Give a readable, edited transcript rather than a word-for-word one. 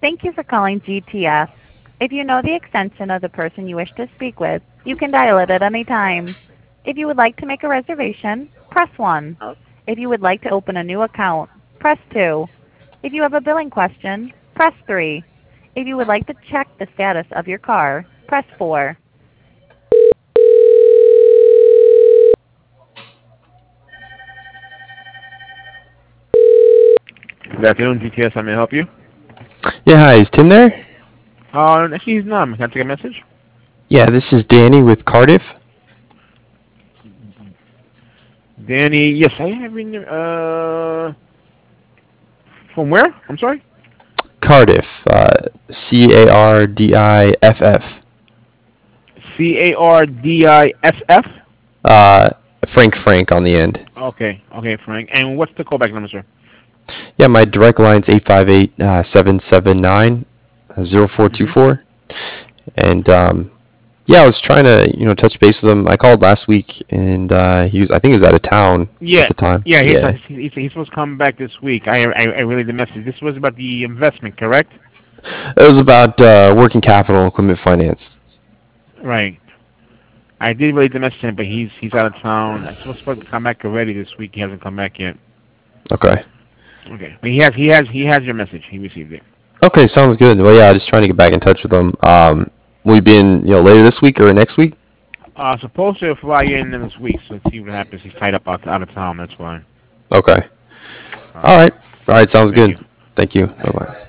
Thank you for calling GTS. If you know the extension of the person you wish to speak with, you can dial it at any time. If you would like to make a reservation, press 1. If you would like to open a new account, press 2. If you have a billing question, press 3. If you would like to check the status of your car, press 4. Good afternoon, GTS. How may I help you? Yeah, hi, is Tim there? Actually, he's not. Can I take a message? Yeah, this is Danny with Cardiff. Danny, yes, I have been, from where? I'm sorry? Cardiff, Cardiff. Cardiff? Uh, Frank on the end. Okay, Frank. And what's the callback number, sir? Yeah, my direct line's 858-779-0424. And, yeah, I was trying to, touch base with him. I called last week, and I think he was out of town at the time. Yeah, he's supposed to come back this week. I relayed the message. This was about the investment, correct? It was about working capital and equipment finance. Right. I did relay the message, but he's out of town. I'm supposed to come back already this week. He hasn't come back yet. Okay. Okay, but he has your message. He received it. Okay, sounds good. Well, yeah, just trying to get back in touch with him. Will he be in, later this week or next week? Supposed to fly in this week, so let's see what happens. He's tied up out of town. That's why. Okay. All right. Sounds good. You. Thank you. Bye bye.